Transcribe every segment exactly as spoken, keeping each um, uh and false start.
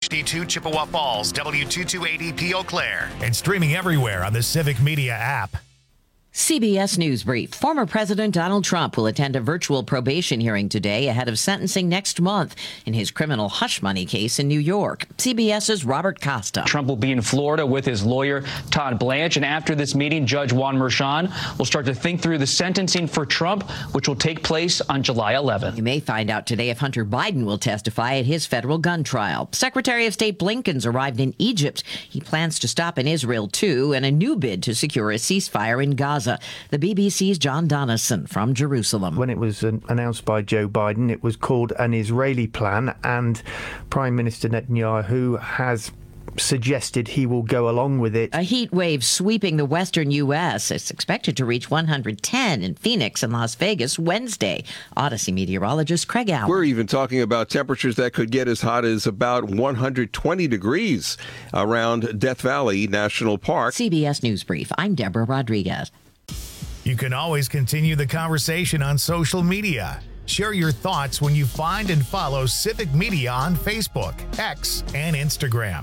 D two Chippewa Falls, W two two eight zero P Eau Claire. And streaming everywhere on the Civic Media app. C B S News Brief. Former President Donald Trump will attend a virtual probation hearing today ahead of sentencing next month in his criminal hush money case in New York. CBS's Robert Costa. Trump will be in Florida with his lawyer, Todd Blanche, and after this meeting, Judge Juan Merchan will start to think through the sentencing for Trump, which will take place on July eleventh. You may find out today if Hunter Biden will testify at his federal gun trial. Secretary of State Blinken's arrived in Egypt. He plans to stop in Israel, too, and a new bid to secure a ceasefire in Gaza. The B B C's John Donison from Jerusalem. When it was uh, announced by Joe Biden, it was called an Israeli plan, and Prime Minister Netanyahu has suggested he will go along with it. A heat wave sweeping the western U S is expected to reach one hundred ten in Phoenix and Las Vegas Wednesday. Odyssey meteorologist Craig Allen. We're even talking about temperatures that could get as hot as about one hundred twenty degrees around Death Valley National Park. C B S News Brief. I'm Deborah Rodriguez. You can always continue the conversation on social media. Share your thoughts when you find and follow Civic Media on Facebook, X, and Instagram.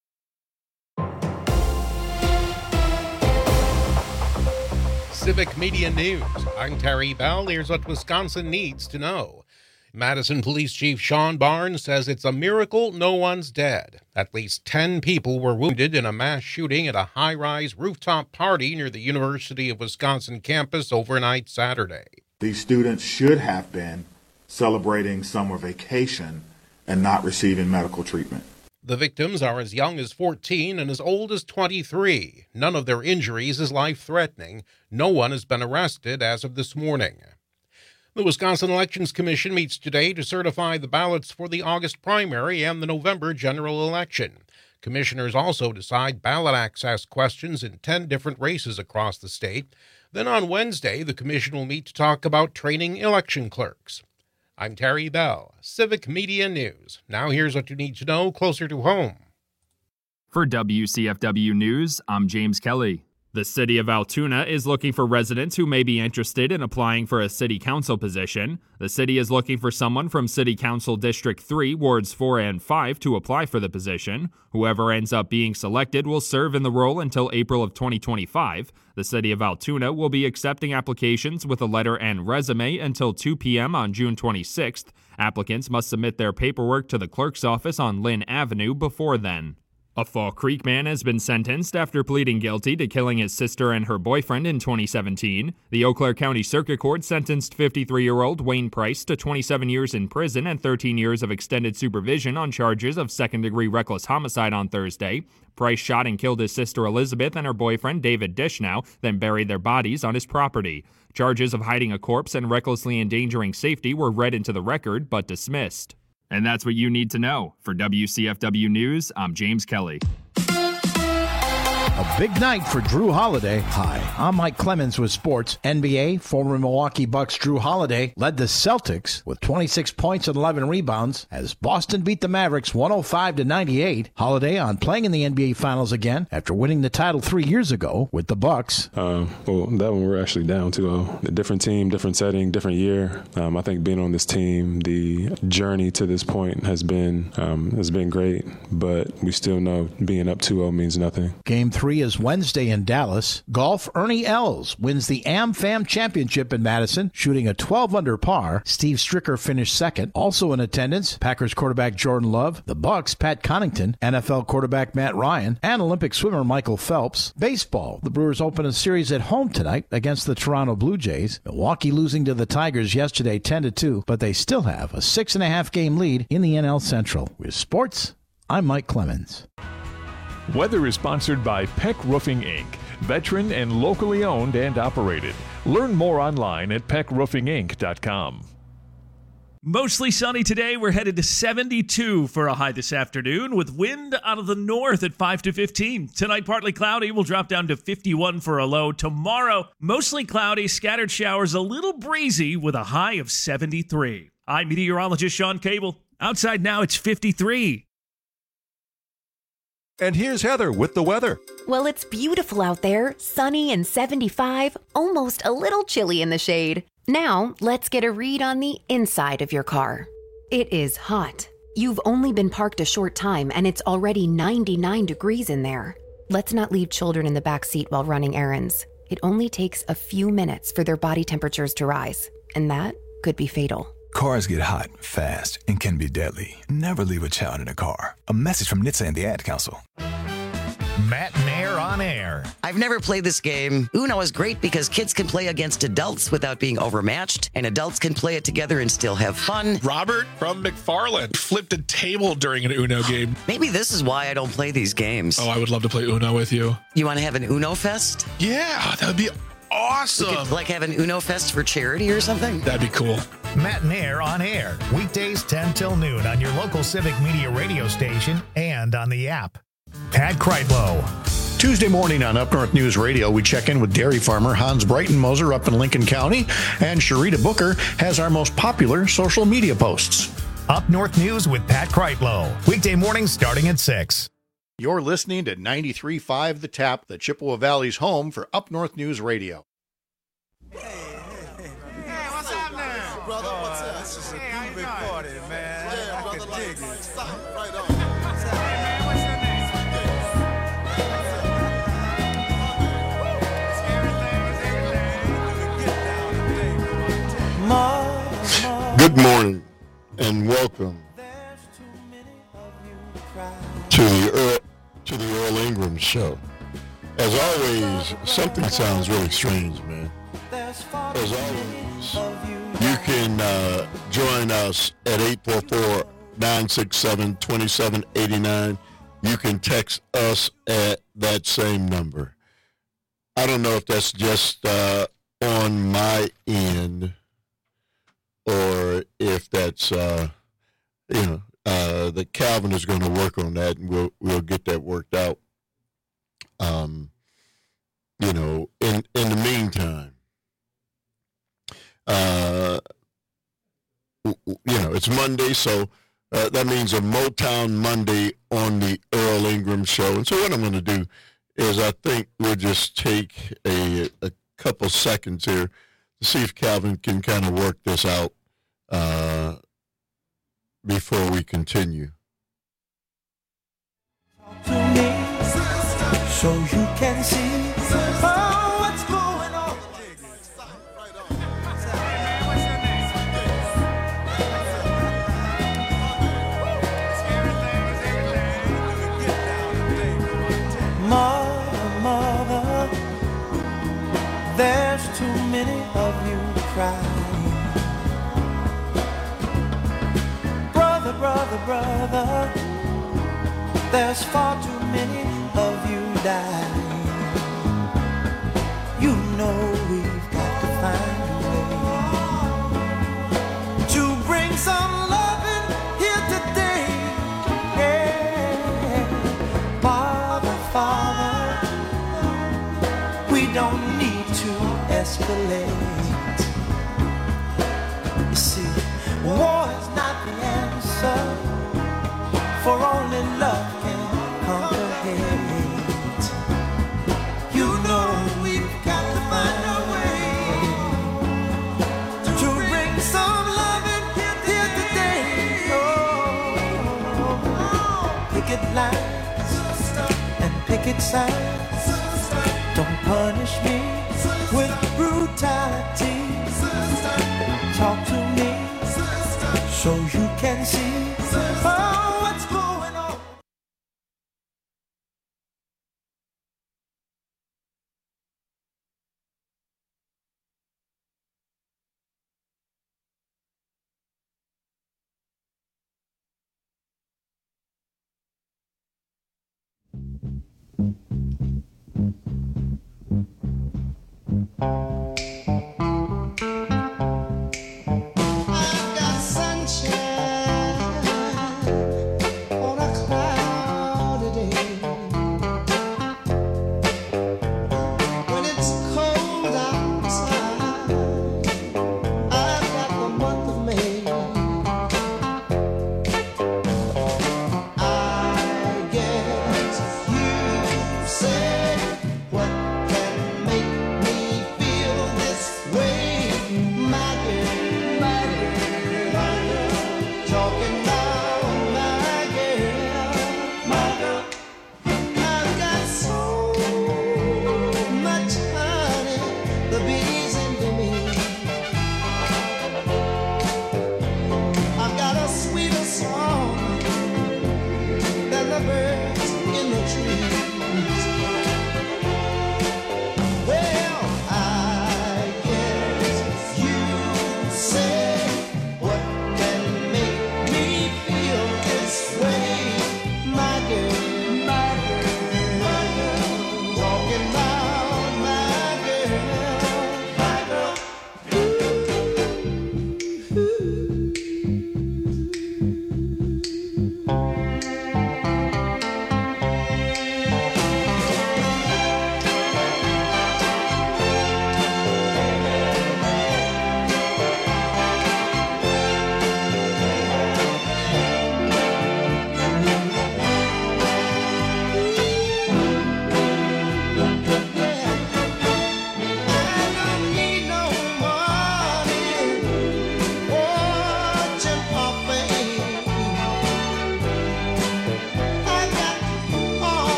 Civic Media News. I'm Terry Bell. Here's what Wisconsin needs to know. Madison Police Chief Sean Barnes says it's a miracle no one's dead. At least ten people were wounded in a mass shooting at a high-rise rooftop party near the University of Wisconsin campus overnight Saturday. These students should have been celebrating summer vacation and not receiving medical treatment. The victims are as young as fourteen and as old as twenty-three. None of their injuries is life-threatening. No one has been arrested as of this morning. The Wisconsin Elections Commission meets today to certify the ballots for the August primary and the November general election. Commissioners also decide ballot access questions in ten different races across the state. Then on Wednesday, the commission will meet to talk about training election clerks. I'm Terry Bell, Civic Media News. Now here's what you need to know closer to home. For W C F W News, I'm James Kelly. The city of Altoona is looking for residents who may be interested in applying for a city council position. The city is looking for someone from City Council District three, Wards four and five to apply for the position. Whoever ends up being selected will serve in the role until April of twenty twenty-five. The city of Altoona will be accepting applications with a letter and resume until two p.m. on June twenty-sixth. Applicants must submit their paperwork to the clerk's office on Lynn Avenue before then. A Fall Creek man has been sentenced after pleading guilty to killing his sister and her boyfriend in twenty seventeen. The Eau Claire County Circuit Court sentenced fifty-three-year-old Wayne Price to twenty-seven years in prison and thirteen years of extended supervision on charges of second-degree reckless homicide on Thursday. Price shot and killed his sister Elizabeth and her boyfriend David Dishnow, then buried their bodies on his property. Charges of hiding a corpse and recklessly endangering safety were read into the record but dismissed. And that's what you need to know. For W C F W News, I'm James Kelly. A big night for Drew Holiday. Hi, I'm Mike Clemens with sports. N B A, former Milwaukee Bucks Drew Holiday led the Celtics with twenty-six points and eleven rebounds as Boston beat the Mavericks one oh five to ninety-eight. Holiday on playing in the N B A Finals again after winning the title three years ago with the Bucks. Um, well, that one we're actually down two oh. A different team, different setting, different year. Um, I think being on this team, the journey to this point has been um, has been great, but we still know being up two oh means nothing. Game three is Wednesday in Dallas. Golf, Ernie Els wins the AmFam Championship in Madison, shooting a twelve under par. Steve Stricker finished second. Also in attendance, Packers quarterback Jordan Love, the Bucks' Pat Connaughton, N F L quarterback Matt Ryan, and Olympic swimmer Michael Phelps. Baseball, the Brewers open a series at home tonight against the Toronto Blue Jays. Milwaukee losing to the Tigers yesterday ten to two, but they still have a six and a half game lead in the N L Central. With sports, I'm Mike Clemens. Weather is sponsored by Peck Roofing, Incorporated, veteran and locally owned and operated. Learn more online at peck roofing inc dot com. Mostly sunny today. We're headed to seventy-two for a high this afternoon with wind out of the north at five to fifteen. Tonight, partly cloudy. We'll drop down to fifty-one for a low. Tomorrow, mostly cloudy, scattered showers, a little breezy with a high of seventy-three. I'm meteorologist Sean Cable. Outside now, it's fifty-three. And here's Heather with the weather. Well, it's beautiful out there, sunny and seventy-five, almost a little chilly in the shade. Now, let's get a read on the inside of your car. It is hot. You've only been parked a short time and it's already ninety-nine degrees in there. Let's not leave children in the back seat while running errands. It only takes a few minutes for their body temperatures to rise, and that could be fatal. Cars get hot, fast, and can be deadly. Never leave a child in a car. A message from N H T S A and the Ad Council. Matt and Air on Air. I've never played this game. Uno is great because kids can play against adults without being overmatched, and adults can play it together and still have fun. Robert from McFarland flipped a table during an Uno game. Maybe this is why I don't play these games. Oh, I would love to play Uno with you. You want to have an Uno Fest? Yeah, that would be awesome. We could, like, have an Uno Fest for charity or something? That'd be cool. Matt and Air on Air. Weekdays ten till noon on your local Civic Media radio station and on the app. Pat Kreitlow. Tuesday morning on Up North News Radio, we check in with dairy farmer Hans Breitenmoser up in Lincoln County, and Sharita Booker has our most popular social media posts. Up North News with Pat Kreitlow. Weekday mornings starting at six. You're listening to ninety-three point five The Tap, the Chippewa Valley's home for Up North News Radio. Hey, hey, hey. Hey, what's up now? Brother, what's up? This is a hey, big party, man. Yeah, I brother, dig it. Stop right on. Hey, man, what's your name? Good morning and welcome to the Earl, to the Earl Ingram Show. As always, something sounds really strange, man. As always, you can uh, join us at eight four four, nine six seven, two seven eight nine. You can text us at that same number. I don't know if that's just uh, on my end, or if that's, uh, you know, uh, that Calvin is going to work on that, and we'll we'll get that worked out. Um, you know, in in the meantime, uh, you know, it's Monday, so uh, that means a Motown Monday on the Earl Ingram Show. And so what I'm going to do is I think we'll just take a a couple seconds here to see if Calvin can kind of work this out uh, before we continue. To me, so you can see oh, what's going on. Mother, mother, there's too many of you crying. Brother, brother, brother, there's far too many of you dying. You know we've got to find a way to bring some loving here today. Yeah. Father, Father, we don't need to escalate. You see, war is not the answer, for only love can conquer hate. You know we've got to find a way to bring some love in here today. Oh, picket lines and picket signs don't punish me with brutality. Talk to me so you can see oh, what's going on.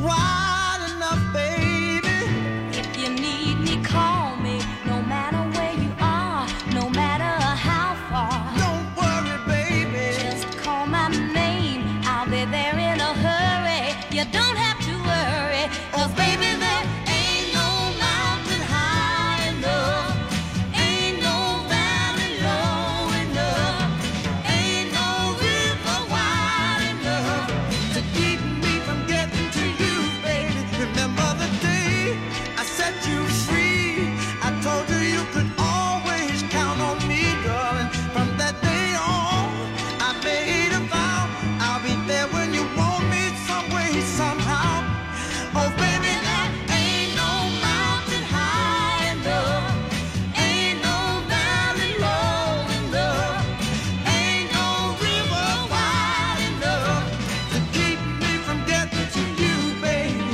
wide enough, baby. If you need me, call me. No matter where you are, no matter how far. Don't worry, baby. Just call my name. I'll be there in a hurry. You don't have to worry. 'Cause baby, there ain't no mountain high enough. Ain't no valley low enough. Ain't no river wide enough to keep me from getting to you, baby. Remember the day I set you free? I told you you could always count on me, darling. From that day on, I made a vow. I'll be there when you want me, some way, somehow. Oh, baby, there ain't no mountain high enough. Ain't no valley low enough. Ain't no river wide enough to keep me from getting to you, baby.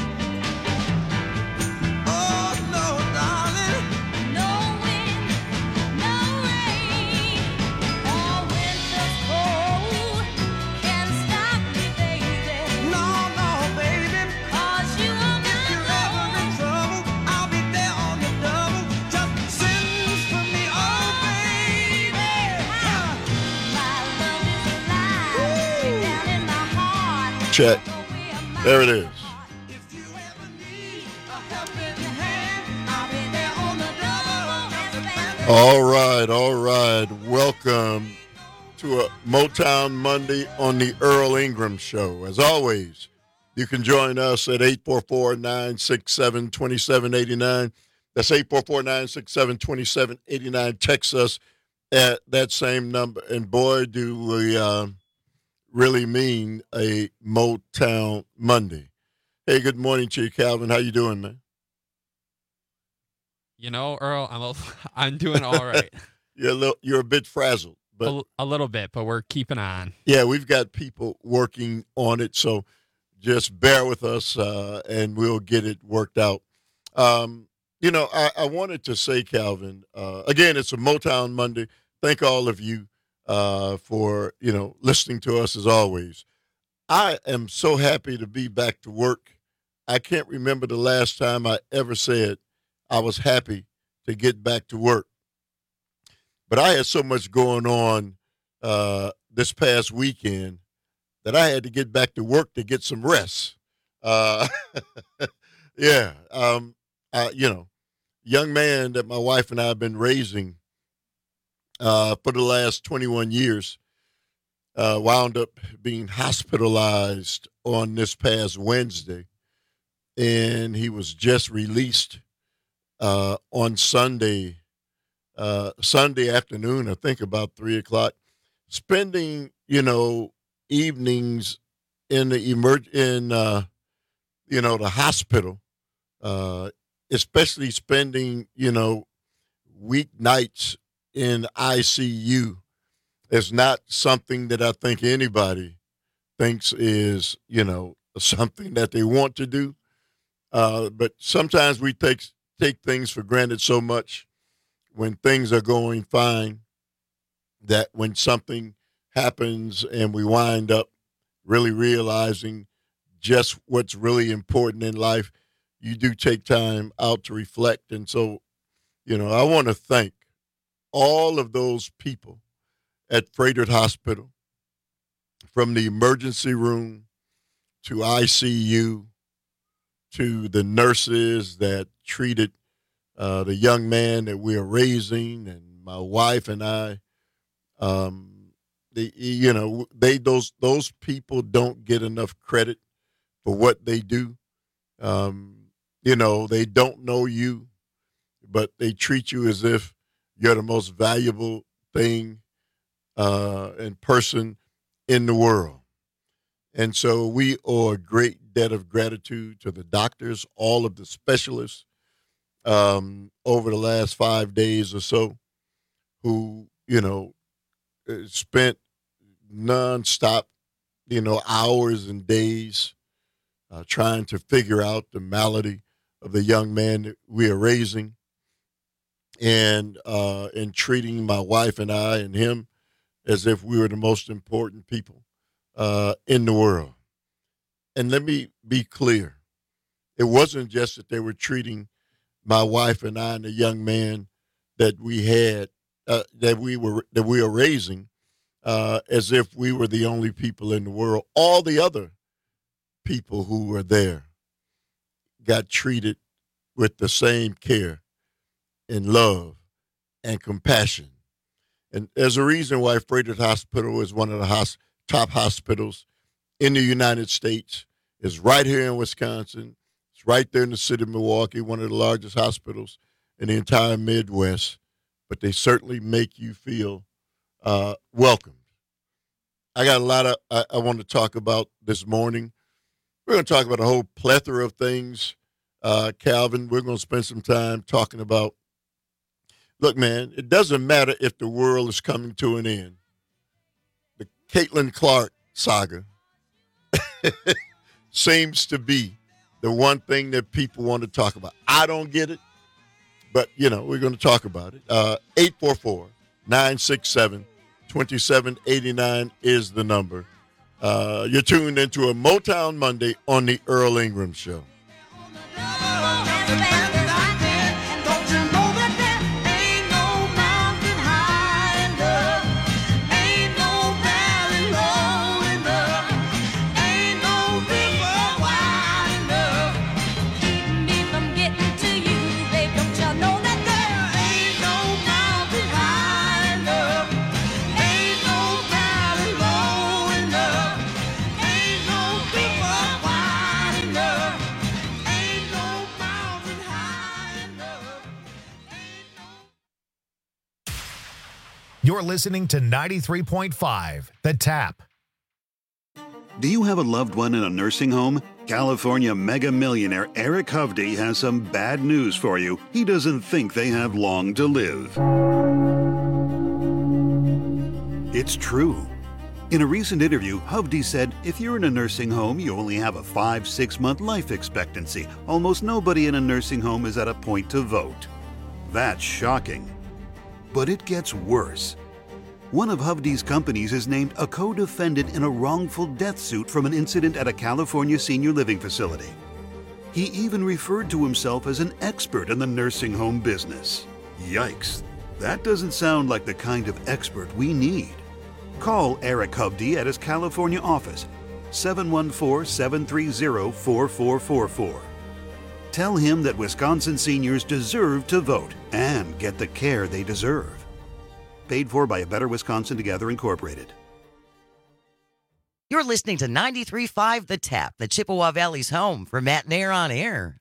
Oh, no, darling. No wind, no rain, or winter's cold can stop me, baby. No, no, baby. 'Cause you are my If you're ever in trouble, I'll be there on the double. Just send for me, oh, baby. My love is alive, way down in my heart. Check. There it is. All right, all right. Welcome to a Motown Monday on the Earl Ingram Show. As always, you can join us at eight four four, nine six seven, two seven eight nine. That's eight four four, nine six seven, two seven eight nine. Text us at that same number. And boy, do we uh, really mean a Motown Monday. Hey, good morning to you, Calvin. How you doing, man? You know, Earl, I'm a, I'm doing all right. You're a little, you're a bit frazzled, but a, a little bit, but we're keeping on. yeah, we've got people working on it, so just bear with us, uh, and we'll get it worked out. Um, you know, I, I wanted to say, Calvin, uh, again, it's a Motown Monday. Thank all of you uh, for, you know, listening to us as always. I am so happy to be back to work. I can't remember the last time I ever said I was happy to get back to work. But I had so much going on uh, this past weekend that I had to get back to work to get some rest. Uh, yeah, um, I, you know, young man that my wife and I have been raising uh, for the last twenty-one years uh, wound up being hospitalized on this past Wednesday, and he was just released uh, on Sunday, uh, Sunday afternoon, I think about three o'clock, spending, you know, evenings in the emerg in, uh, you know, the hospital, uh, especially spending, you know, weeknights in I C U is not something that I think anybody thinks is, you know, something that they want to do. Uh, but sometimes we take take things for granted so much when things are going fine that when something happens and we wind up really realizing just what's really important in life, you do take time out to reflect. And so, you know, I want to thank all of those people at Frederick Hospital, from the emergency room to I C U, to the nurses that treated uh, the young man that we are raising, and my wife and I. Um, they, you know, they those those people don't get enough credit for what they do. Um, you know, they don't know you, but they treat you as if you're the most valuable thing uh, and person in the world. And so we owe a great debt of gratitude to the doctors, all of the specialists um, over the last five days or so who, you know, spent nonstop, you know, hours and days uh, trying to figure out the malady of the young man that we are raising, and uh, and treating my wife and I and him as if we were the most important people uh, in the world. And let me be clear. it wasn't just that they were treating my wife and I and the young man that we had, uh, that we were that we were raising, uh, as if we were the only people in the world. All the other people who were there got treated with the same care and love and compassion. And there's a reason why Frederick Hospital is one of the hos- top hospitals in the United States. It's right here in Wisconsin. It's right there in the city of Milwaukee, one of the largest hospitals in the entire Midwest. But they certainly make you feel uh, welcomed. I got a lot of I, I want to talk about this morning. We're going to talk about a whole plethora of things. Uh, Calvin, we're going to spend some time talking about, look, man, it doesn't matter if the world is coming to an end. The Caitlin Clark saga seems to be the one thing that people want to talk about. I don't get it, but, you know, we're going to talk about it. Uh, eight four four, nine six seven, two seven eight nine is the number. Uh, you're tuned into a Motown Monday on the Earl Ingram Show. You're listening to ninety-three point five, The Tap. Do you have a loved one in a nursing home? California mega millionaire Eric Hovde has some bad news for you. He doesn't think they have long to live. It's true. In a recent interview, Hovde said, if you're in a nursing home, you only have a five, six month life expectancy. Almost nobody in a nursing home is at a point to vote. That's shocking. But it gets worse. One of Hovde's companies is named a co-defendant in a wrongful death suit from an incident at a California senior living facility. He even referred to himself as an expert in the nursing home business. Yikes. That doesn't sound like the kind of expert we need. Call Eric Hovde at his California office, seven one four, seven three zero, four four four four. Tell him that Wisconsin seniors deserve to vote and get the care they deserve. Paid for by A Better Wisconsin Together, Incorporated. You're listening to ninety-three point five The Tap, the Chippewa Valley's home for Matt Nair on Air.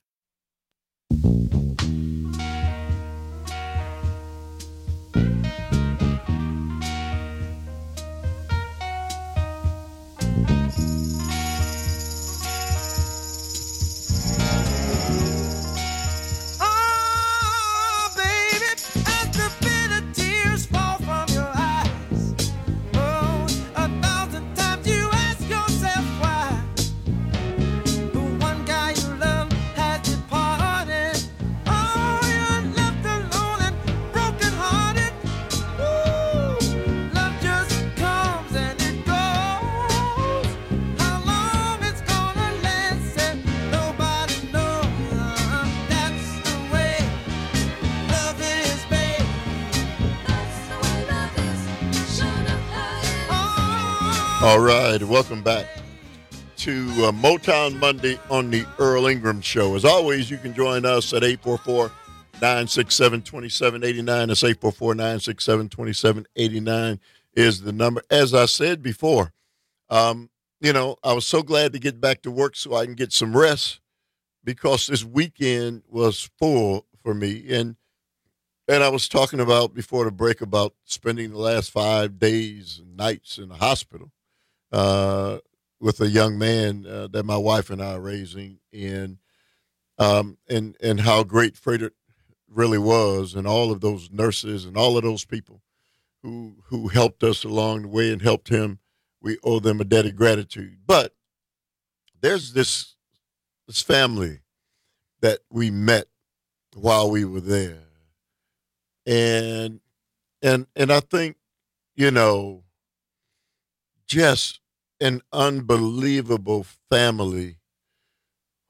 All right, welcome back to uh, Motown Monday on the Earl Ingram Show. As always, you can join us at eight four four, nine six seven, two seven eight nine. That's eight four four, nine six seven, two seven eight nine is the number. As I said before, um, you know, I was so glad to get back to work so I can get some rest because this weekend was full for me. And and I was talking about before the break about spending the last five days and nights in the hospital. Uh, with a young man uh, that my wife and I are raising, and um, and and how great Frederick really was, and all of those nurses and all of those people who who helped us along the way and helped him. We owe them a debt of gratitude. But there's this this family that we met while we were there, and and and I think, you know, just an unbelievable family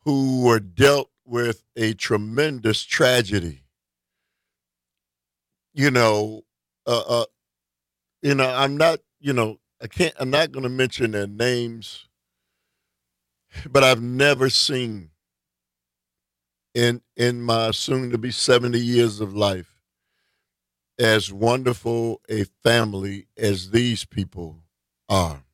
who were dealt with a tremendous tragedy. You know, uh, uh, you know, I'm not, you know, I can't, I'm not going to mention their names, but I've never seen in in my soon to be seventy years of life as wonderful a family as these people are.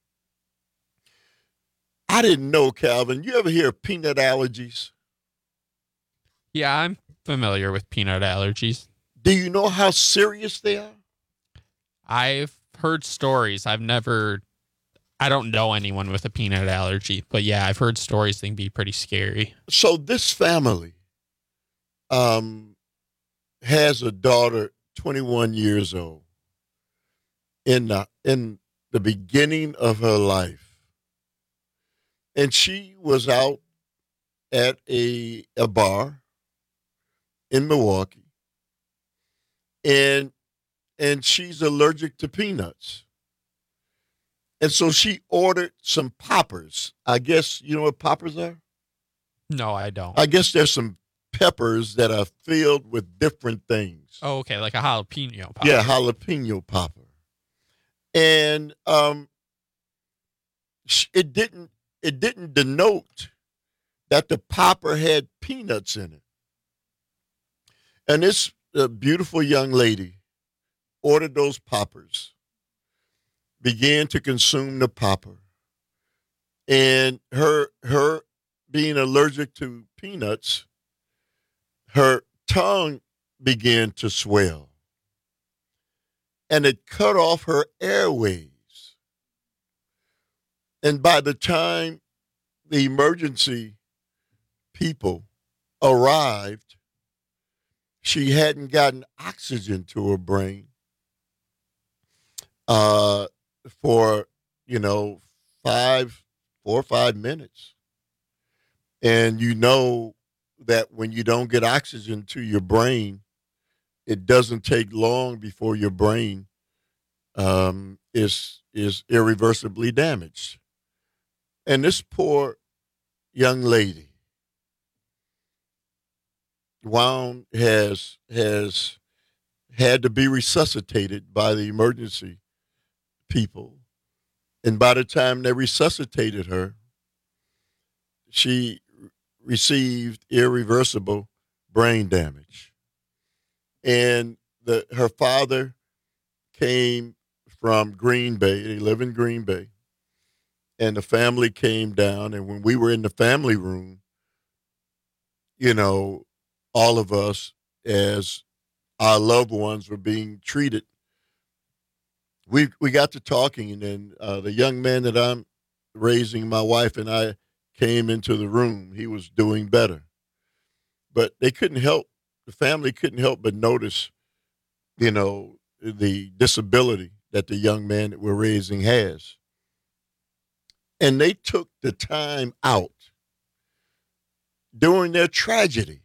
I didn't know, Calvin. You ever hear of peanut allergies? Yeah, I'm familiar with peanut allergies. Do you know how serious they are? I've heard stories. I've never, I don't know anyone with a peanut allergy, but yeah, I've heard stories that can be pretty scary. So this family um, has a daughter, twenty-one years old, in the, in the beginning of her life. And she was out at a, a bar in Milwaukee, and and she's allergic to peanuts. And so she ordered some poppers. I guess, you know what poppers are? No, I don't. I guess there's some peppers that are filled with different things. Oh, okay, like a jalapeno popper. Yeah, jalapeno popper. And um, it didn't it didn't denote that the popper had peanuts in it. And this uh, beautiful young lady ordered those poppers, began to consume the popper, and her her being allergic to peanuts, her tongue began to swell, and it cut off her airways. And by the time the emergency people arrived, she hadn't gotten oxygen to her brain uh, for, you know, five, four or five minutes. And you know that when you don't get oxygen to your brain, it doesn't take long before your brain um, is is irreversibly damaged. And this poor young lady wound has has had to be resuscitated by the emergency people. And by the time they resuscitated her, she received irreversible brain damage. And the her father came from Green Bay. They live in Green Bay. And the family came down. And when we were in the family room, you know, all of us, as our loved ones were being treated, we we got to talking. And then uh, the young man that I'm raising, my wife and I, came into the room. He was doing better. But they couldn't help, the family couldn't help but notice, you know, the disability that the young man that we're raising has. And they took the time out during their tragedy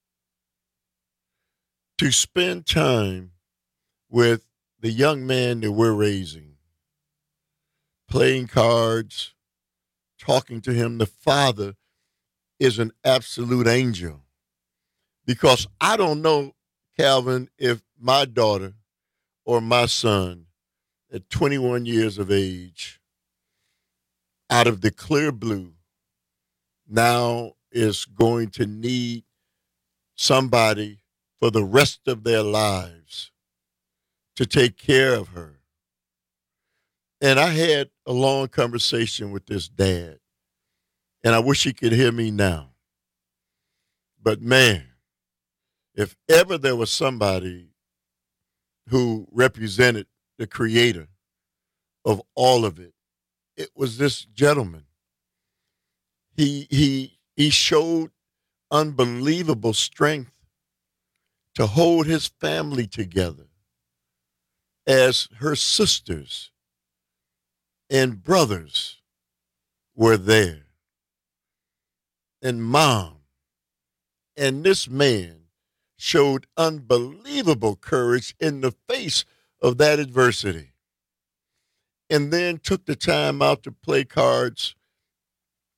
to spend time with the young man that we're raising, playing cards, talking to him. The father is an absolute angel, because I don't know, Calvin, if my daughter or my son at twenty-one years of age, out of the clear blue, now is going to need somebody for the rest of their lives to take care of her. And I had a long conversation with this dad, and I wish he could hear me now. But man, if ever there was somebody who represented the creator of all of it, it was this gentleman. He he he showed unbelievable strength to hold his family together as her sisters and brothers were there, and mom. And this man showed unbelievable courage in the face of that adversity, and then took the time out to play cards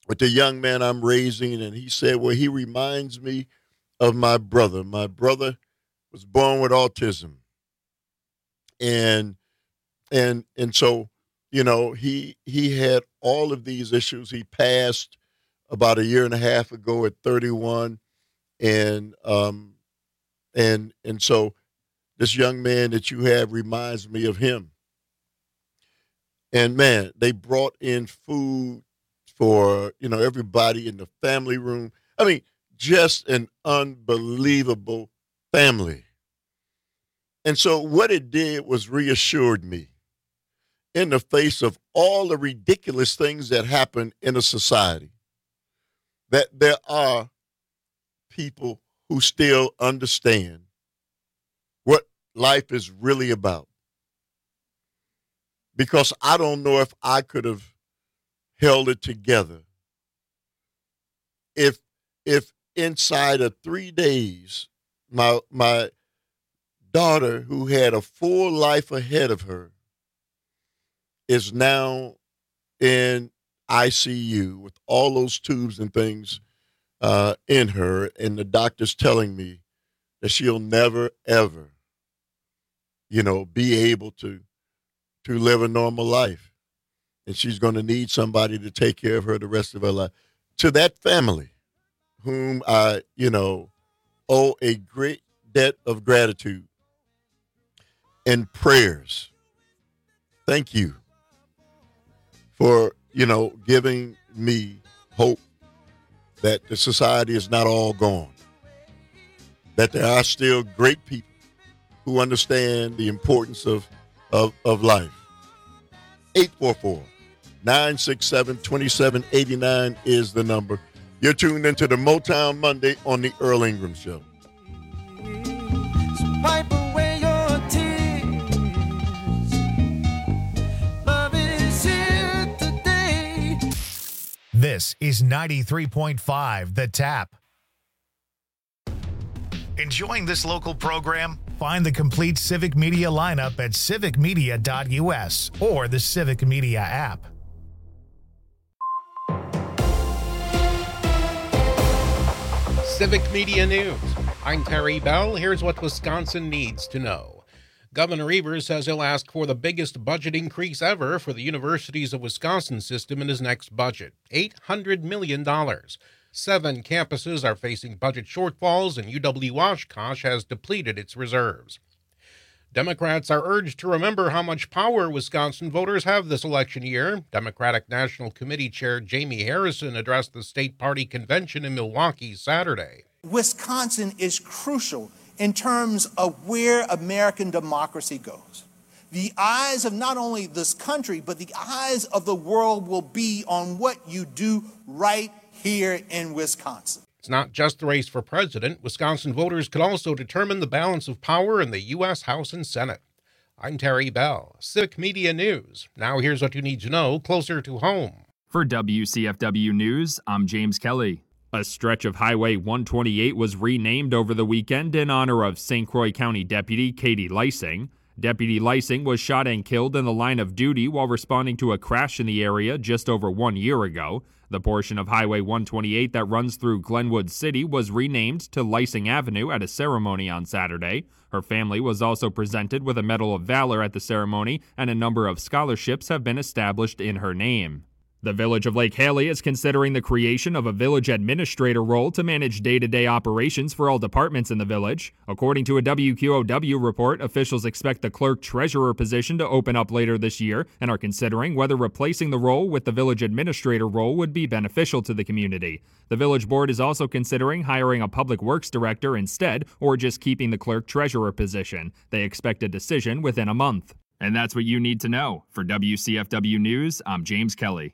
with the young man I'm raising, and he said, well, he reminds me of my brother. My brother was born with autism. And and and so, you know, he he had all of these issues. He passed about a year and a half ago at thirty-one. And um and and so this young man that you have reminds me of him. And man, they brought in food for, you know, everybody in the family room. I mean, just an unbelievable family. And so what it did was reassured me in the face of all the ridiculous things that happen in a society, that there are people who still understand what life is really about. Because I don't know if I could have held it together if if inside of three days my my daughter, who had a full life ahead of her, is now in I C U with all those tubes and things uh, in her, and the doctor's telling me that she'll never ever, you know, be able to to live a normal life. And she's going to need somebody to take care of her the rest of her life. To that family, whom I, you know, owe a great debt of gratitude and prayers. Thank you for, you know, giving me hope that the society is not all gone, that there are still great people who understand the importance of, of, of life. eight four four, nine six seven, two seven eight nine is the number. You're tuned into the Motown Monday on the Earl Ingram Show. Wipe away your tears. Love is here today. This is ninety-three point five The Tap. Enjoying this local program? Find the complete Civic Media lineup at civic media dot U S or the Civic Media app. Civic Media News. I'm Terry Bell. Here's what Wisconsin needs to know. Governor Evers says he'll ask for the biggest budget increase ever for the Universities of Wisconsin system in his next budget, eight hundred million dollars. Seven campuses are facing budget shortfalls, and U W-Oshkosh has depleted its reserves. Democrats are urged to remember how much power Wisconsin voters have this election year. Democratic National Committee Chair Jamie Harrison addressed the state party convention in Milwaukee Saturday. Wisconsin is crucial in terms of where American democracy goes. The eyes of not only this country, but the eyes of the world will be on what you do right here in Wisconsin. It's not just the race for president. Wisconsin voters could also determine the balance of power in the U S House and Senate. I'm Terry Bell, Civic Media News. Now here's what you need to know closer to home. For W C F W News, I'm James Kelly. A stretch of Highway one twenty-eight was renamed over the weekend in honor of Saint Croix County Deputy Katie Lysing. Deputy Lysing was shot and killed in the line of duty while responding to a crash in the area just over one year ago. The portion of Highway one twenty-eight that runs through Glenwood City was renamed to Lysing Avenue at a ceremony on Saturday. Her family was also presented with a Medal of Valor at the ceremony, and a number of scholarships have been established in her name. The Village of Lake Haley is considering the creation of a village administrator role to manage day-to-day operations for all departments in the village. According to a W Q O W report, officials expect the clerk-treasurer position to open up later this year and are considering whether replacing the role with the village administrator role would be beneficial to the community. The village board is also considering hiring a public works director instead, or just keeping the clerk-treasurer position. They expect a decision within a month. And that's what you need to know. For W C F W News, I'm James Kelly.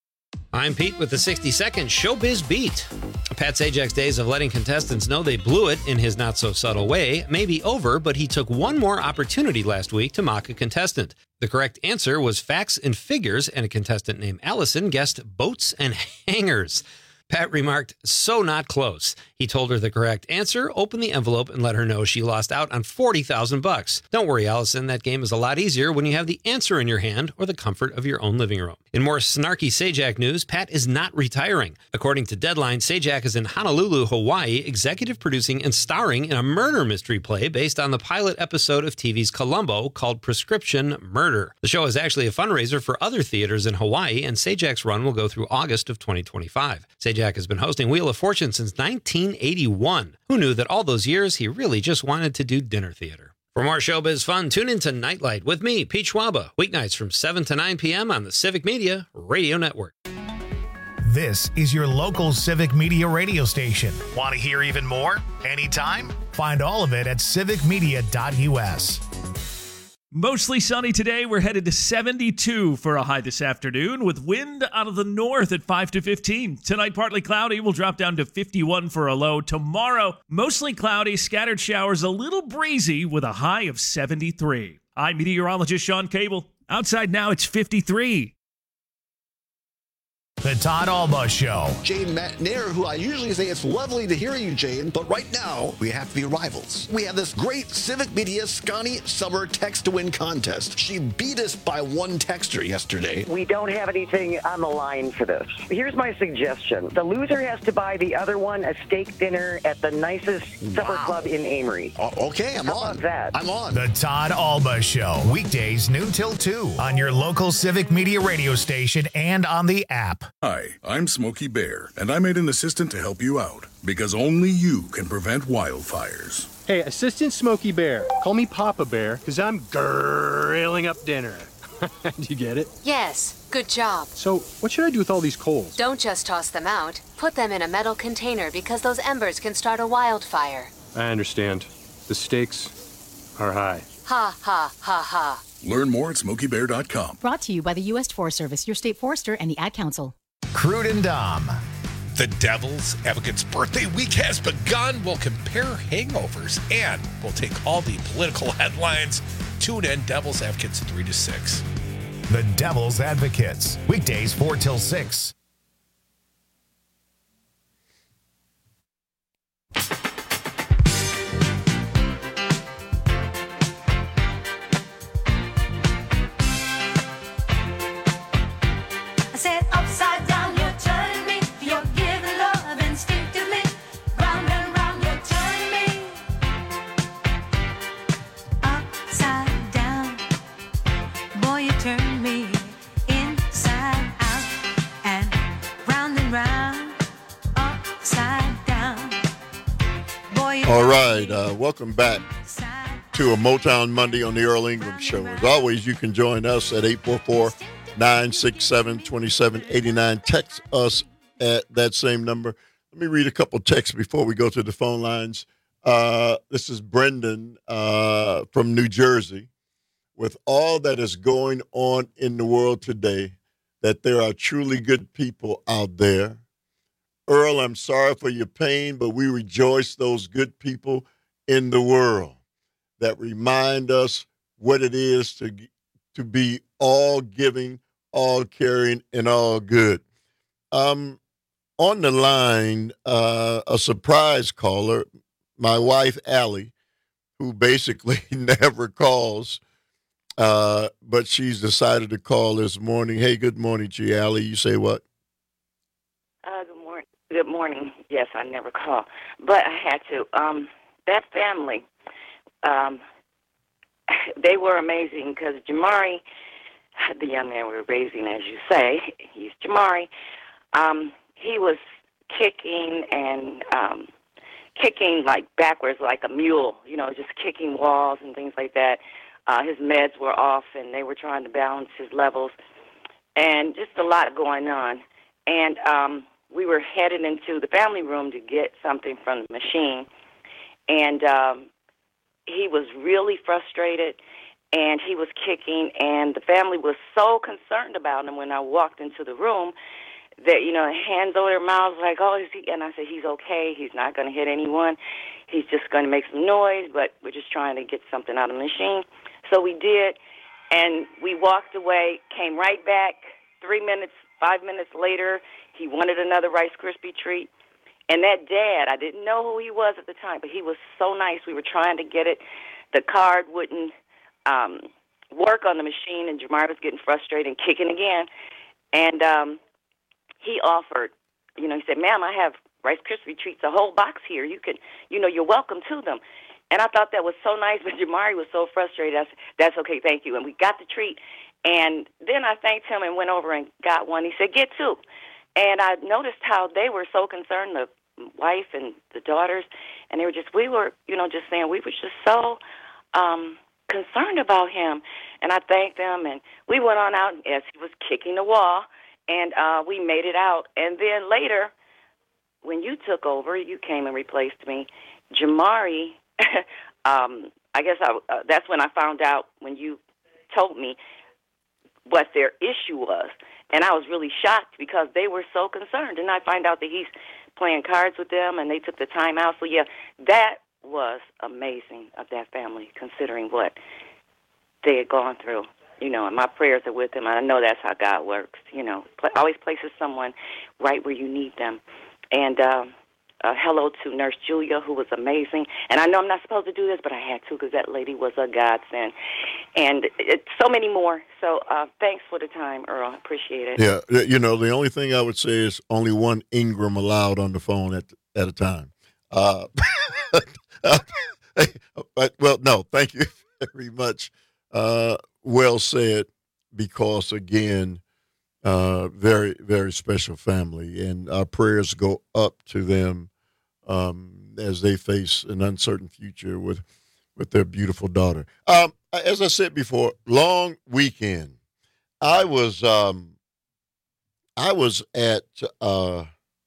I'm Pete with the sixty second Showbiz Beat. Pat Sajak's days of letting contestants know they blew it in his not-so-subtle way may be over, but he took one more opportunity last week to mock a contestant. The correct answer was facts and figures, and a contestant named Allison guessed boats and hangers. Pat remarked, "So not close." He told her the correct answer, opened the envelope, and let her know she lost out on forty thousand bucks. Don't worry, Allison, that game is a lot easier when you have the answer in your hand or the comfort of your own living room. In more snarky Sajak news, Pat is not retiring. According to Deadline, Sajak is in Honolulu, Hawaii, executive producing and starring in a murder mystery play based on the pilot episode of T V's Columbo called Prescription Murder. The show is actually a fundraiser for other theaters in Hawaii, and Sajak's run will go through August of twenty twenty-five. Sajak has been hosting Wheel of Fortune since nineteen eighty-one. Who knew that all those years he really just wanted to do dinner theater? For more showbiz fun, tune in to Nightlight with me, Pete Schwaba, weeknights from seven to nine p.m. on the Civic Media Radio Network. This is your local Civic Media radio station. Want to hear even more? Anytime? Find all of it at civic media dot u s. Mostly sunny today. We're headed to seventy-two for a high this afternoon with wind out of the north at five to fifteen. Tonight, partly cloudy. We'll drop down to fifty-one for a low. Tomorrow, mostly cloudy, scattered showers, a little breezy with a high of seventy-three. I'm meteorologist Sean Cable. Outside now, it's fifty-three. The Todd Alba Show. Jane McNair, who I usually say it's lovely to hear you, Jane, but right now we have to be rivals. We have this great Civic Media Scotty Summer Text to Win contest. She beat us by one texter yesterday. We don't have anything on the line for this. Here's my suggestion. The loser has to buy the other one a steak dinner at the nicest supper Wow. club in Amory. Uh, okay, I'm How on. about that? I'm on. The Todd Alba Show. Weekdays noon till two on your local Civic Media radio station and on the app. Hi, I'm Smokey Bear, and I made an assistant to help you out, because only you can prevent wildfires. Hey, Assistant Smokey Bear. Call me Papa Bear, because I'm grilling up dinner. Do you get it? Yes, good job. So, what should I do with all these coals? Don't just toss them out. Put them in a metal container because those embers can start a wildfire. I understand. The stakes are high. Ha, ha, ha, ha. Learn more at smokey bear dot com. Brought to you by the U S Forest Service, your state forester, and the Ad Council. Crude and Dom. The Devil's Advocates birthday week has begun. We'll compare hangovers and we'll take all the political headlines. Tune in, Devil's Advocates three to six. The Devil's Advocates. Weekdays four till six. I said upside down, you're turning me. You're giving love instinctively. Round and round, you're turning me. Upside down, boy, you turn me inside out. And round and round, upside down, boy, you All right, uh, welcome back to a Motown Monday on the Earl Ingram Show. As always, you can join us at eight four four, nine six seven, two seven eight nine. Text us at that same number. Let me read a couple texts before we go to the phone lines. Uh, this is Brendan uh, from New Jersey. With all that is going on in the world today, that there are truly good people out there. Earl, I'm sorry for your pain, but we rejoice those good people in the world that remind us what it is to to be all giving, all caring, and all good. Um, on the line, uh, a surprise caller, my wife, Allie, who basically never calls, uh, but she's decided to call this morning. Hey, good morning to you, Allie. You say what? Uh, good morning. Good morning. Yes, I never call, but I had to. Um, that family, um, they were amazing because Jamari, the young man we were raising, as you say, he's Jamari. Um, he was kicking and um, kicking like backwards, like a mule. You know, just kicking walls and things like that. Uh, his meds were off, and they were trying to balance his levels, and just a lot going on. And um, we were headed into the family room to get something from the machine, and um, he was really frustrated, and he was kicking, and the family was so concerned about him when I walked into the room that, you know, hands over their mouths like, oh, is he? And I said, he's okay. He's not going to hit anyone. He's just going to make some noise, but we're just trying to get something out of the machine. So we did, and we walked away, came right back. Three minutes, five minutes later, he wanted another Rice Krispie treat. And that dad, I didn't know who he was at the time, but he was so nice. We were trying to get it. The card wouldn't um, work on the machine, and Jamari was getting frustrated and kicking again. And um, he offered, you know, he said, ma'am, I have Rice Krispie treats, a whole box here. You can, you know, you're welcome to them. And I thought that was so nice, but Jamari was so frustrated. I said, that's okay, thank you. And we got the treat. And then I thanked him and went over and got one. He said, get two. And I noticed how they were so concerned, the wife and the daughters, and they were just, we were, you know, just saying, we were just so um, concerned about him. And I thanked them, and we went on out as he was kicking the wall, and uh, we made it out. And then later, when you took over, you came and replaced me. Jamari, um, I guess I, uh, that's when I found out, when you told me what their issue was. And I was really shocked because they were so concerned. And I find out that he's playing cards with them, and they took the time out. So, yeah, that was amazing of that family, considering what they had gone through. You know, and my prayers are with them. I know that's how God works. You know, always places someone right where you need them. And um, uh, hello to Nurse Julia, who was amazing. And I know I'm not supposed to do this, but I had to because that lady was a godsend. And it, so many more. So uh, thanks for the time, Earl. I appreciate it. Yeah, you know, the only thing I would say is only one Ingram allowed on the phone at at a time. Uh, but, well, no, thank you very much. Uh, well said, because, again, uh, very, very special family. And our prayers go up to them um, as they face an uncertain future with with their beautiful daughter. Um, as I said before, long weekend. I was um, I was at uh,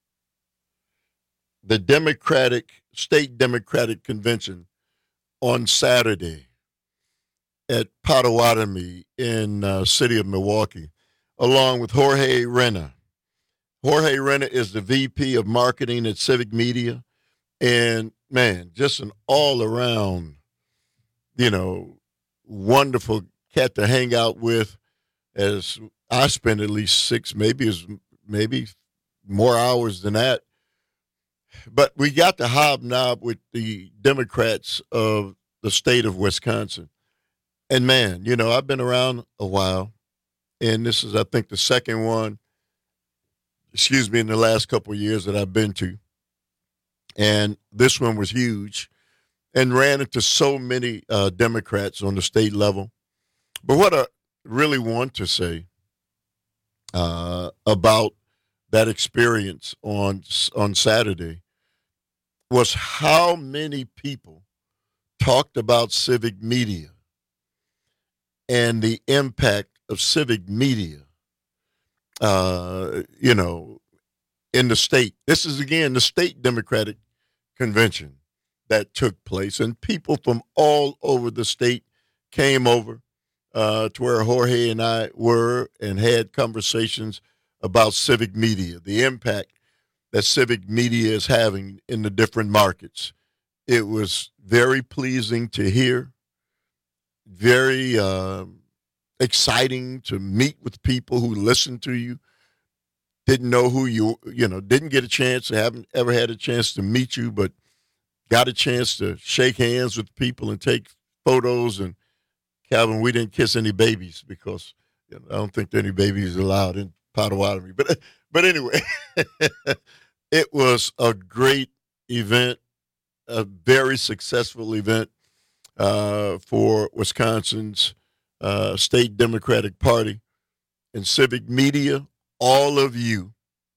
the Democratic State Democratic Convention on Saturday at Potawatomi in uh, city of Milwaukee, along with Jorge Rena. Jorge Rena is the V P of marketing at Civic Media, and man, just an all-around, you know, wonderful cat to hang out with. As I spent at least six, maybe as maybe more hours than that. But we got to hobnob with the Democrats of the state of Wisconsin. And man, you know, I've been around a while, and this is, I think, the second one, excuse me, in the last couple of years that I've been to. And this one was huge, and ran into so many uh, Democrats on the state level. But what I really want to say uh, about that experience on on Saturday was how many people talked about Civic Media and the impact of Civic Media, uh, you know, in the state. This is, again, the state Democratic convention that took place, and people from all over the state came over uh, to where Jorge and I were and had conversations about Civic Media, the impact that Civic Media is having in the different markets. It was very pleasing to hear, very uh, exciting to meet with people who listen to you, didn't know who you, you know, didn't get a chance, haven't ever had a chance to meet you, but got a chance to shake hands with people and take photos. And Calvin, we didn't kiss any babies because you know, I don't think there are any babies allowed in Potawatomi. But, but anyway, it was a great event, a very successful event uh, for Wisconsin's uh, State Democratic Party and Civic Media. All of you,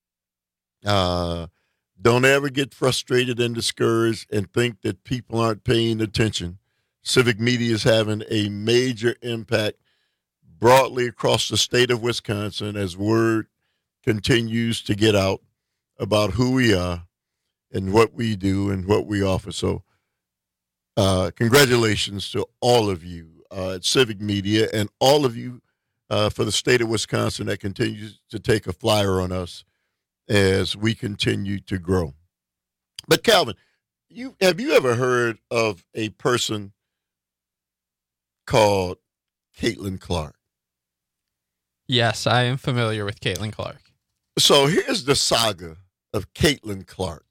uh, don't ever get frustrated and discouraged and think that people aren't paying attention. Civic Media is having a major impact broadly across the state of Wisconsin as word continues to get out about who we are and what we do and what we offer. So uh, congratulations to all of you uh, at Civic Media and all of you uh, for the state of Wisconsin that continues to take a flyer on us as we continue to grow. But Calvin, you have you ever heard of a person called Caitlin Clark? Yes, I am familiar with Caitlin Clark. So here's the saga of Caitlin Clark.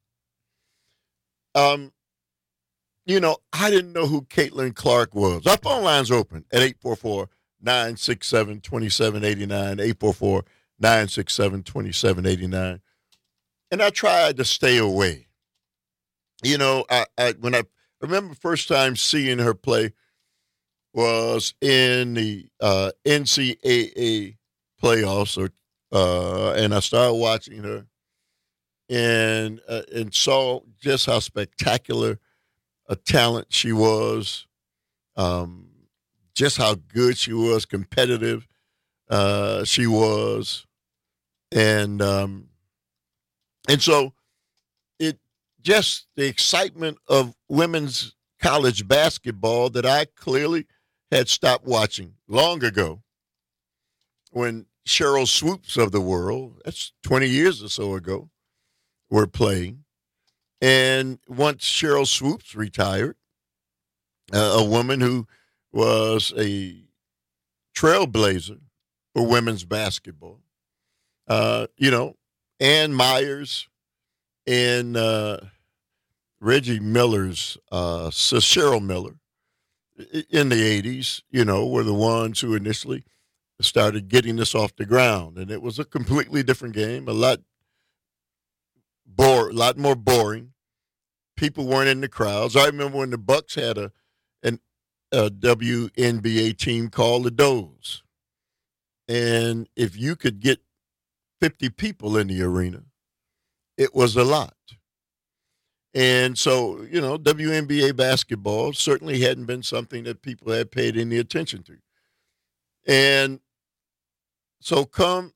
Um, you know, I didn't know who Caitlin Clark was. Our phone line's open at eight four four, nine six seven, two seven eight nine, eight four four, nine six seven, two seven eight nine. And I tried to stay away. You know, I, I when I remember first time seeing her play was in the uh, N C double A playoffs, or uh, and I started watching her, and uh, and saw just how spectacular a talent she was, um, just how good she was, competitive uh, she was, and um, and so it just the excitement of women's college basketball that I clearly had stopped watching long ago when Cheryl Swoops of the world, that's twenty years or so ago, were playing. And once Cheryl Swoops retired, uh, a woman who was a trailblazer for women's basketball, uh, you know, Ann Myers and uh, Reggie Miller's uh, sister, Cheryl Miller, in the eighties, you know, were the ones who initially started getting this off the ground. And it was a completely different game, a lot bore, a lot more boring. People weren't in the crowds. I remember when the Bucks had a an a W N B A team called the Does. And if you could get fifty people in the arena, it was a lot. And so, you know, W N B A basketball certainly hadn't been something that people had paid any attention to. And so come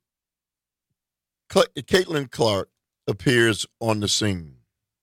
Caitlin Clark appears on the scene.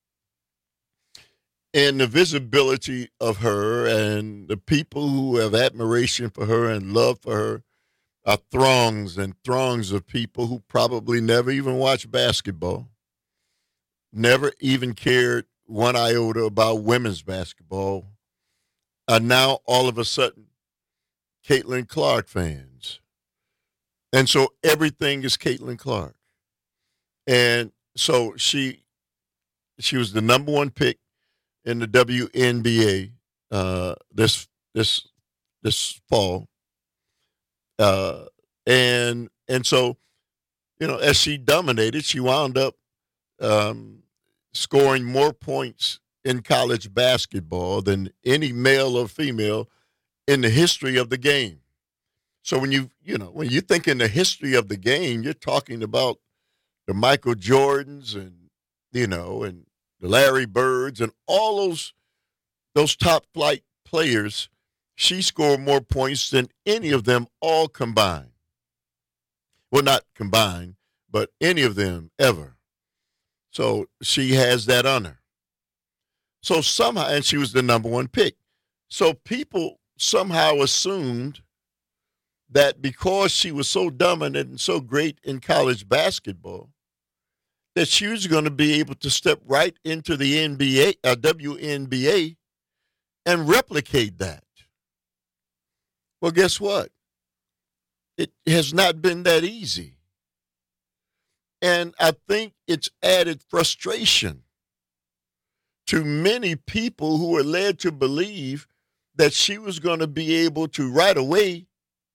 And the visibility of her and the people who have admiration for her and love for her are throngs and throngs of people who probably never even watched basketball, never even cared one iota about women's basketball, are now all of a sudden Caitlin Clark fans. And so everything is Caitlin Clark. And so she she was the number one pick in the W N B A uh, this this this fall. Uh, and and so, you know, as she dominated, she wound up um, scoring more points in college basketball than any male or female in the history of the game. So when you, you know, when you think in the history of the game, you're talking about the Michael Jordans and, you know, and the Larry Birds and all those, those top flight players. She scored more points than any of them all combined. Well, not combined, but any of them ever. So she has that honor. So somehow, and she was the number one pick. So people somehow assumed that because she was so dominant and so great in college basketball, that she was going to be able to step right into the N B A, uh, W N B A, and replicate that. Well, guess what? It has not been that easy. And I think it's added frustration to many people who are led to believe that she was going to be able to right away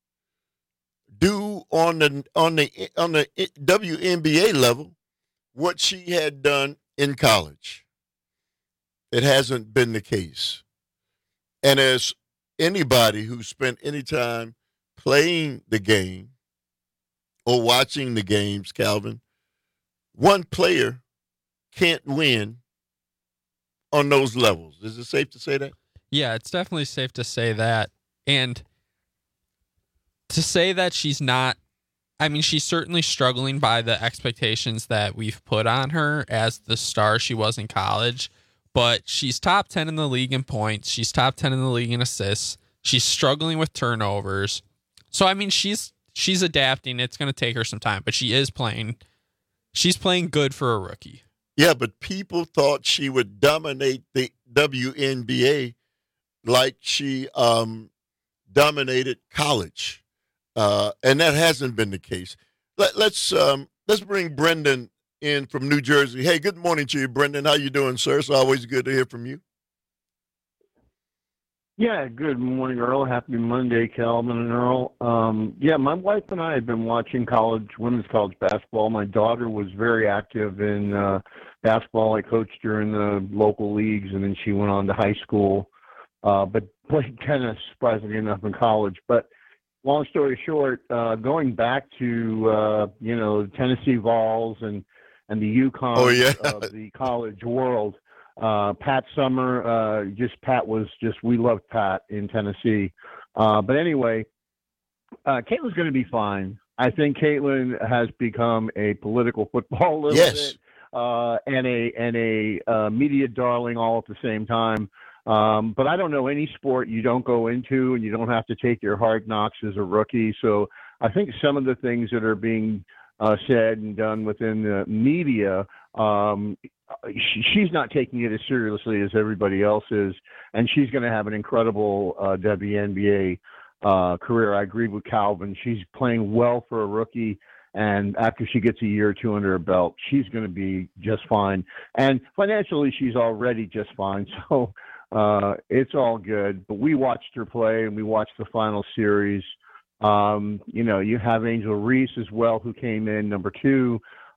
do on the on the on the W N B A level what she had done in college. It hasn't been the case. And as anybody who spent any time playing the game or watching the games, Calvin, one player can't win on those levels. Is it safe to say that? Yeah, it's definitely safe to say that. And to say that she's not, I mean, she's certainly struggling by the expectations that we've put on her as the star she was in college, but she's top ten in the league in points. She's top ten in the league in assists. She's struggling with turnovers. So, I mean, she's she's adapting. It's going to take her some time, but she is playing. She's playing good for a rookie. Yeah, but people thought she would dominate the W N B A like she um, dominated college, uh, and that hasn't been the case. Let, let's um, Let's bring Brendan in from New Jersey. Hey, good morning to you, Brendan. How you doing, sir? It's always good to hear from you. Yeah, good morning, Earl. Happy Monday, Calvin and Earl. Um, yeah, my wife and I have been watching college, women's college basketball. My daughter was very active in uh, basketball. I coached her in the local leagues, and then she went on to high school, uh, but played tennis, surprisingly enough, in college. But long story short, uh, going back to, uh, you know, Tennessee Vols and, and the UConn oh, yeah. of the college world, Uh, Pat Summer, uh, just Pat was just, we loved Pat in Tennessee. Uh, but anyway, uh, Caitlin's going to be fine. I think Caitlin has become a political football a little yes. bit, uh, and a, and a, uh, media darling all at the same time. Um, but I don't know any sport you don't go into and you don't have to take your hard knocks as a rookie. So I think some of the things that are being, uh, said and done within the media, um, she, she's not taking it as seriously as everybody else is, and she's going to have an incredible uh, W N B A uh, career. I agree with Calvin. She's playing well for a rookie, and after she gets a year or two under her belt, she's going to be just fine. And financially, she's already just fine, so uh, it's all good. But we watched her play, and we watched the final series. Um, you know, you have Angel Reese as well, who came in number two.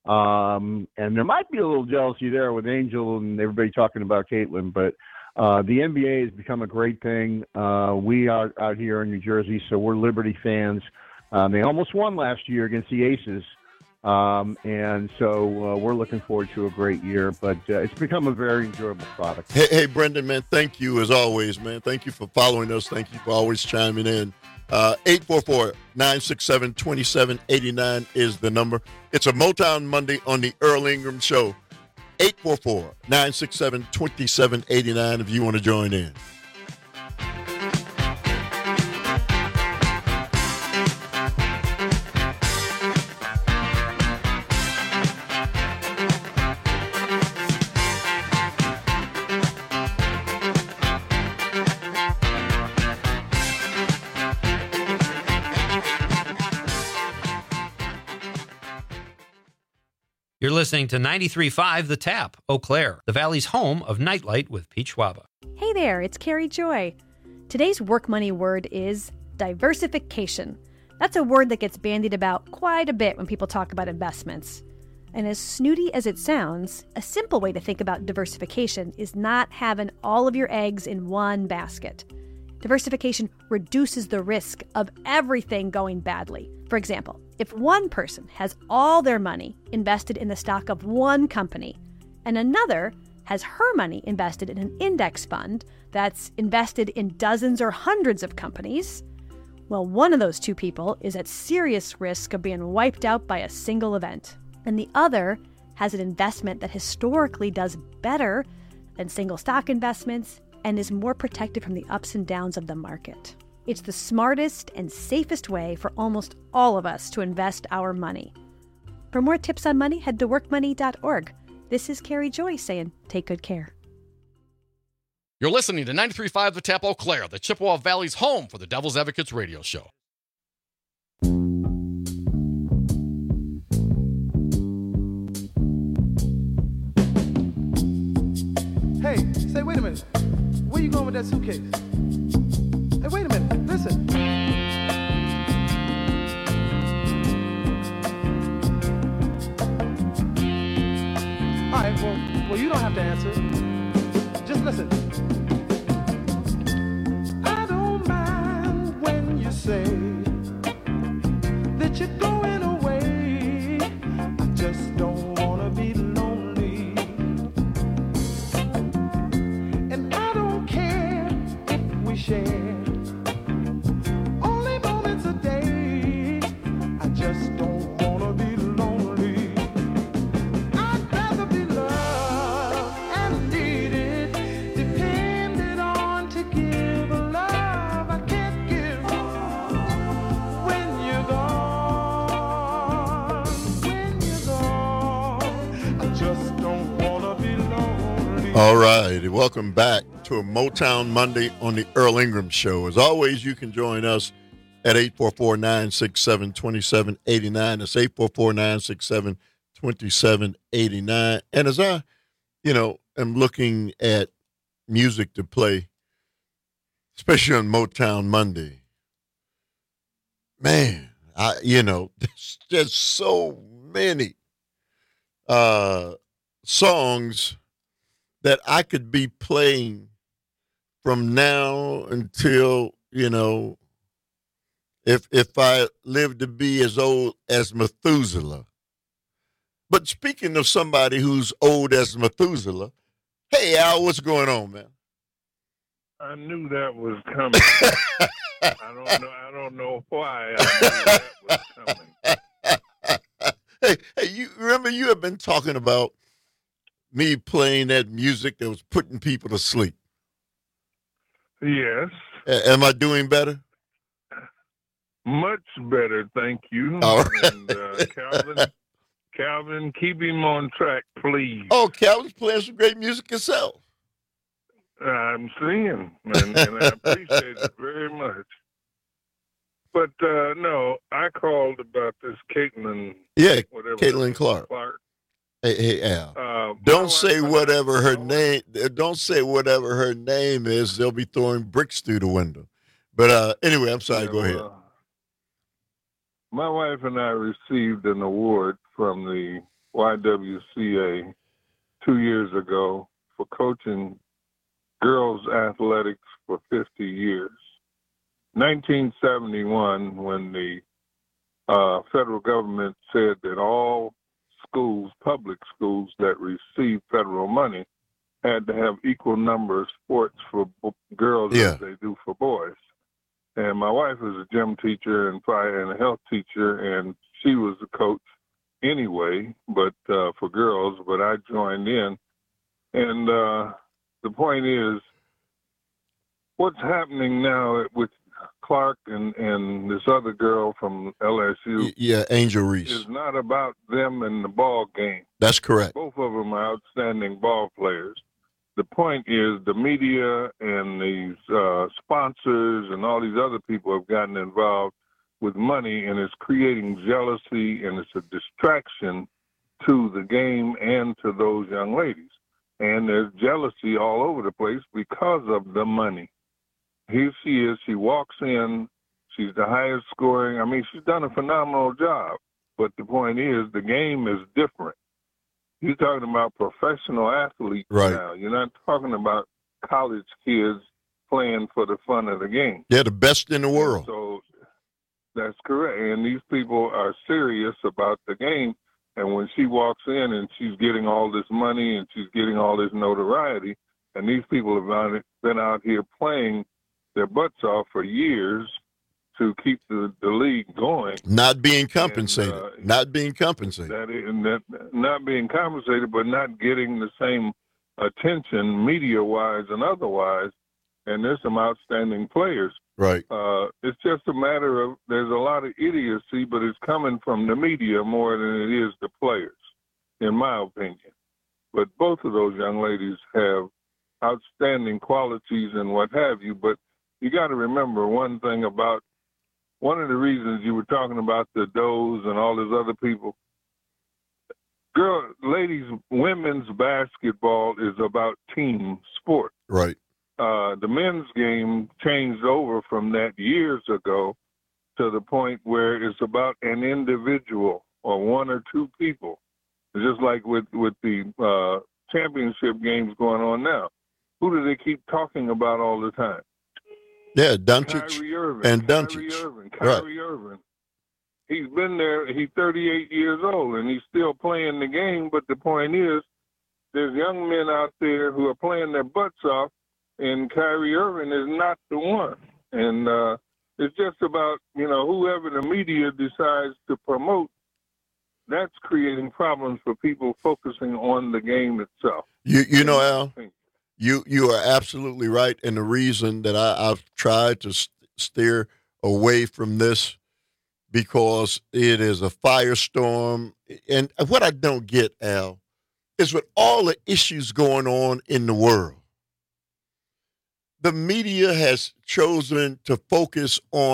Um, and there might be a little jealousy there with Angel and everybody talking about Caitlin, but uh, the N B A has become a great thing. Uh, we are out here in New Jersey, so we're Liberty fans. Um, they almost won last year against the Aces, um, and so uh, we're looking forward to a great year. But uh, it's become a very enjoyable product. Hey, hey, Brendan, man, thank you as always, man. Thank you for following us. Thank you for always chiming in. Uh, eight four four, nine six seven, two seven eight nine is the number. It's a Motown Monday on the Earl Ingram Show. eight four four, nine six seven, two seven eight nine if you want to join in. You're listening to ninety-three point five The Tap, Eau Claire, the Valley's home of Nightlight with Pete Schwaba. Hey there, it's Carrie Joy. Today's work money word is diversification. That's a word that gets bandied about quite a bit when people talk about investments. And as snooty as it sounds, a simple way to think about diversification is not having all of your eggs in one basket. Diversification reduces the risk of everything going badly. For example, if one person has all their money invested in the stock of one company and another has her money invested in an index fund that's invested in dozens or hundreds of companies, well, one of those two people is at serious risk of being wiped out by a single event, and the other has an investment that historically does better than single stock investments and is more protected from the ups and downs of the market. It's the smartest and safest way for almost all of us to invest our money. For more tips on money, head to work money dot org. This is Carrie Joy saying, take good care. You're listening to ninety-three point five The Tap, Eau Claire, the Chippewa Valley's home for the Devil's Advocates radio show. Hey, say, wait a minute. Where you going with that suitcase? Hey, wait a minute. Listen. All right, well, well, you don't have to answer. Just listen. I don't mind when you say that you're going away. I just don't want to be lonely. And I don't care if we share only moments a day. I just don't want to be lonely. I'd rather be loved and needed, depended on to give a love I can't give when you're gone. When you're gone, I just don't want to be lonely. All right, welcome back to a Motown Monday on the Earl Ingram Show. As always, you can join us at eight four four, nine six seven, two seven eight nine. That's eight four four, nine six seven, two seven eight nine. And as I, you know, am looking at music to play, especially on Motown Monday, man, I, you know, there's just so many uh, songs that I could be playing from now until, you know, if if I live to be as old as Methuselah. But speaking of somebody who's old as Methuselah, hey, Al, what's going on, man? I knew that was coming. I don't know. I don't know why. I knew that was coming. hey, hey, you remember you have been talking about me playing that music that was putting people to sleep. Yes. A- am I doing better? Much better, thank you. All right. And uh, Calvin, Calvin, keep him on track, please. Oh, Calvin's playing some great music himself. I'm seeing, and, and I appreciate it very much. But uh, no, I called about this Caitlin. Yeah, whatever Caitlin Clark. Clark. Hey, hey, Al. Uh, don't say whatever her name. Don't say whatever her name is. They'll be throwing bricks through the window. But uh, anyway, I'm sorry. Yeah, Go ahead. well, my wife and I received an award from the Y W C A two years ago for coaching girls athletics for fifty years. nineteen seventy-one, when the uh, federal government said that all schools, public schools that receive federal money, had to have equal number of sports for b- girls Yeah. as they do for boys. And my wife is a gym teacher and fire and a health teacher, and she was a coach anyway, but uh, for girls. But I joined in, and uh, the point is, what's happening now with Clark and, and this other girl from L S U Yeah, Angel Reese. is not about them and the ball game. That's correct. Both of them are outstanding ball players. The point is the media and these uh, sponsors and all these other people have gotten involved with money, and it's creating jealousy, and it's a distraction to the game and to those young ladies. And there's jealousy all over the place because of the money. Here she is. She walks in. She's the highest scoring. I mean, she's done a phenomenal job. But the point is, the game is different. You're talking about professional athletes Right. now. You're not talking about college kids playing for the fun of the game. They're the best in the world. So that's correct. And these people are serious about the game. And when she walks in and she's getting all this money and she's getting all this notoriety, and these people have been out here playing their butts off for years to keep the, the league going. Not being compensated. And, uh, not being compensated. That is, and that not being compensated, but not getting the same attention media-wise and otherwise. And there's some outstanding players. Right. Uh, it's just a matter of there's a lot of idiocy, but it's coming from the media more than it is the players, in my opinion. But both of those young ladies have outstanding qualities and what have you. But you got to remember one thing about one of the reasons you were talking about the Does and all these other people. Girl, ladies, women's basketball is about team sport. Right. Uh, the men's game changed over from that years ago to the point where it's about an individual or one or two people. Just like with, with the uh, championship games going on now. Who do they keep talking about all the time? Yeah, Doncic Kyrie Irving. and Kyrie Doncic. Irving. Right. Kyrie Irving. He's been there. He's thirty-eight years old, and he's still playing the game. But the point is, there's young men out there who are playing their butts off, and Kyrie Irving is not the one. And uh, it's just about, you know, whoever the media decides to promote, that's creating problems for people focusing on the game itself. You you know, Al, you you are absolutely right, and the reason that I, I've tried to st- steer away from this because it is a firestorm, and what I don't get, Al, is with all the issues going on in the world, the media has chosen to focus on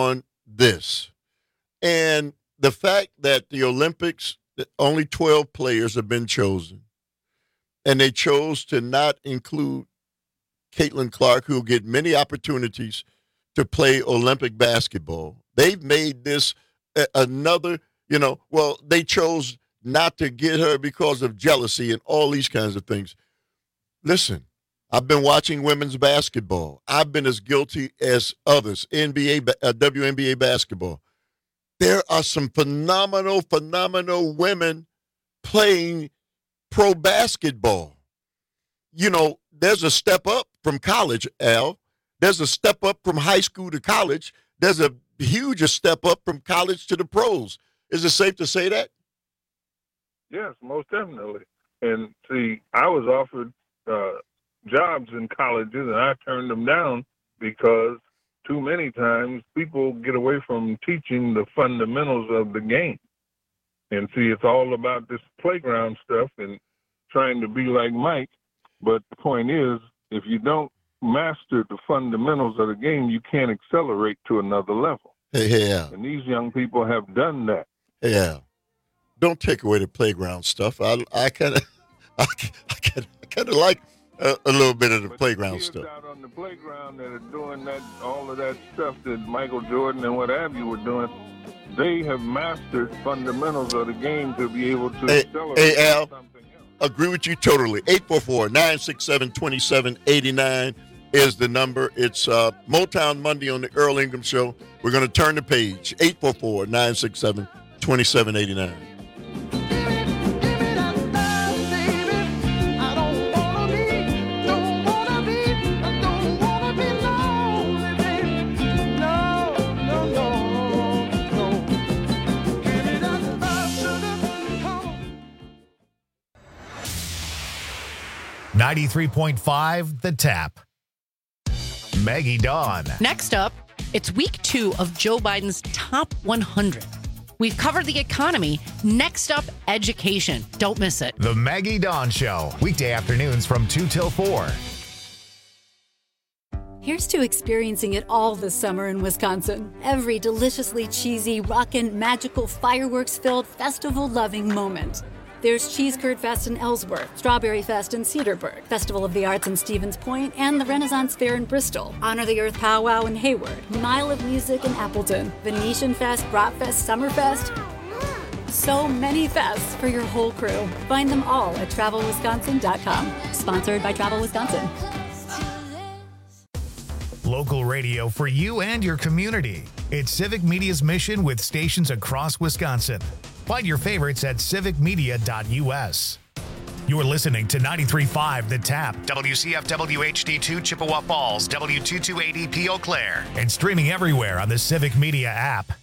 this. And the fact that the Olympics, only twelve players have been chosen, and they chose to not include Caitlin Clark, who will get many opportunities to play Olympic basketball. They've made this another, you know, well, they chose not to get her because of jealousy and all these kinds of things. Listen, I've been watching women's basketball. I've been as guilty as others, N B A, uh, W N B A basketball. There are some phenomenal, phenomenal women playing pro basketball. You know, there's a step up from college, Al. There's a step up from high school to college. There's a huge step up from college to the pros. Is it safe to say that? Yes, most definitely. And see, I was offered uh, jobs in colleges, and I turned them down because too many times people get away from teaching the fundamentals of the game. And see, it's all about this playground stuff and trying to be like Mike. But the point is, if you don't master the fundamentals of the game, you can't accelerate to another level. Yeah. And these young people have done that. Yeah. Don't take away the playground stuff. I I kind of I kind of like a, a little bit of the but playground the kids stuff. out on the playground that are doing that, all of that stuff that Michael Jordan and what have you were doing, they have mastered fundamentals of the game to be able to Hey, accelerate. hey Al, something else. agree with you totally. eight four four, nine six seven, two seven eight nine is the number. It's uh, Motown Monday on the Earl Ingram Show. We're going to turn the page. eight four four, nine six seven, two seven eight nine. ninety-three point five The Tap. Maggie Dawn. Next up, it's week two of Joe Biden's top one hundred. We've covered the economy. Next up, education. Don't miss it. The Maggie Dawn Show. Weekday afternoons from two till four. Here's to experiencing it all this summer in Wisconsin. Every deliciously cheesy, rockin', magical, fireworks-filled, festival-loving moment. There's Cheese Curd Fest in Ellsworth, Strawberry Fest in Cedarburg, Festival of the Arts in Stevens Point, and the Renaissance Fair in Bristol, Honor the Earth Powwow in Hayward, Mile of Music in Appleton, Venetian Fest, Bratfest, Summerfest. So many fests for your whole crew. Find them all at travel wisconsin dot com. Sponsored by Travel Wisconsin. Local radio for you and your community. It's Civic Media's mission with stations across Wisconsin. Find your favorites at civic media dot u s. You're listening to ninety-three point five The Tap, W C F W H D two Chippewa Falls, W two two eight zero P Eau Claire, and streaming everywhere on the Civic Media app.